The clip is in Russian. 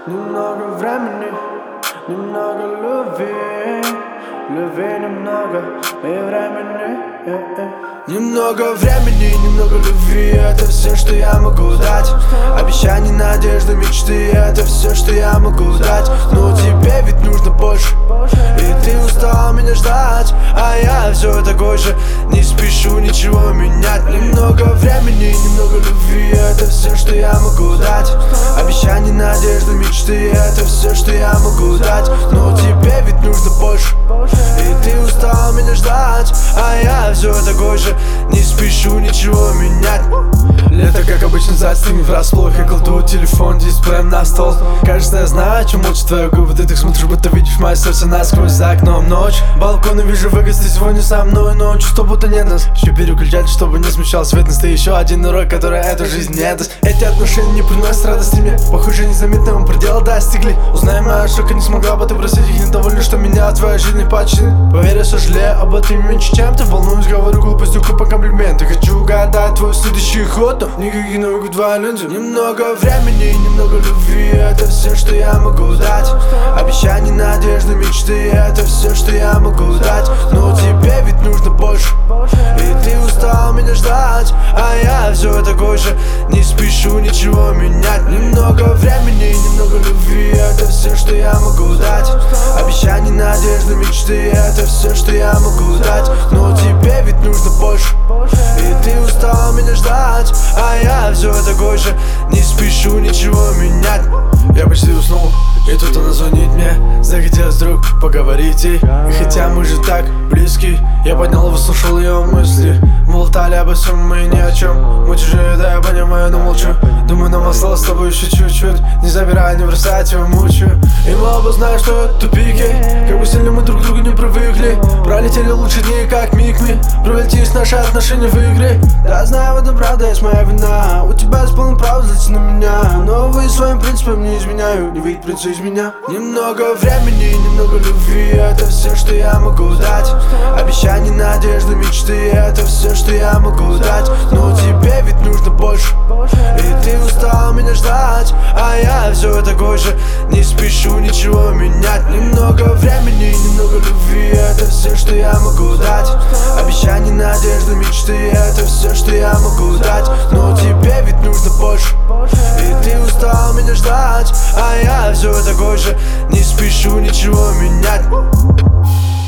Немного времени, немного любви, любви немного и времени. Немного времени, немного любви, это все, что я могу дать. Обещания, надежды, мечты, это все, что я могу дать. Но тебе ведь нужно больше, и ты устал меня ждать. А я все такой же, не спешу ничего менять. Немного времени, немного любви, это все, что я могу дать. Обещания, надежды, мечты, это все, что я могу дать. Но тебе ведь нужно больше, и ты устал меня ждать. А я все такой же, не спешу ничего менять. Лето, как обычно, застигнет врасплох. Я кладу телефон дисплеем на стол. Кажется, я знаю, о чем молчат твои губы. Ты так смотришь, будто видишь мое сердце насквозь. За окном ночь, балконы вижу выгост. Ты сегодня со мной, но чувство будто нет нас. Еще переключать, чтобы не смущал светность. Ты еще один урок, который эту жизнь не даст. Эти отношения не приносят радости мне. Похоже, незаметно мы предела достигли. Узнаем моя ошибка, не смогла бы ты бросить их. Недовольна, что меня в твоей жизни почти. Поверь, я сожалею об этом меньше, чем ты. Волнуюсь, говорю глупостью, по комплименты. Хочу угадать твой следующий ход, но никаких новых дволенцев. Немного времени, немного любви, это все, что я могу дать. Обещания, надежды, мечты, это все, что я могу дать. Но тебе ведь нужно больше, и ты устал меня ждать. А я все такой же, не спешу ничего менять. Немного времени, немного любви, это все, что я могу дать. Обещания, надежды, мечты, это все, что я могу дать. Но тебе ведь нужно больше, и ты устал меня ждать. А я все такой же, не спешу ничего менять. Я почти уснул, и тут она звонит мне. Захотелось вдруг поговорить ей. И хотя мы же так близки, я поднял и выслушал ее мысли. Мы болтали обо всем, мы ни о чем. Мы чужие, да я понимаю, но молчу. Думаю, нам осталось с тобой еще чуть-чуть. Не забирай, не бросать его, мучаю. И мы оба знаем, что это тупики. Как бы сильно мы друг к другу не привыкли. Пролетели лучшие дни, как миг мы. Превратились наши отношения в игры. Да, знаю, в этом правда есть моя вина. У тебя есть полное право злиться на меня, но вы своим принципам не изменяю. Не выйдет принца из меня. Немного времени, немного любви, это все, что я могу дать. Обещания, надежды, мечты, это все, что я могу дать. Но тебе ведь нужно больше, и ты устал меня ждать. А я все такой же, не спешу ничего менять. Немного времени, немного любви, это все, что я могу дать. Обещания, надежды, мечты, это все, что я могу дать. Но тебе ведь нужно больше, и ты устал меня ждать. А я все такой же, не спешу ничего менять.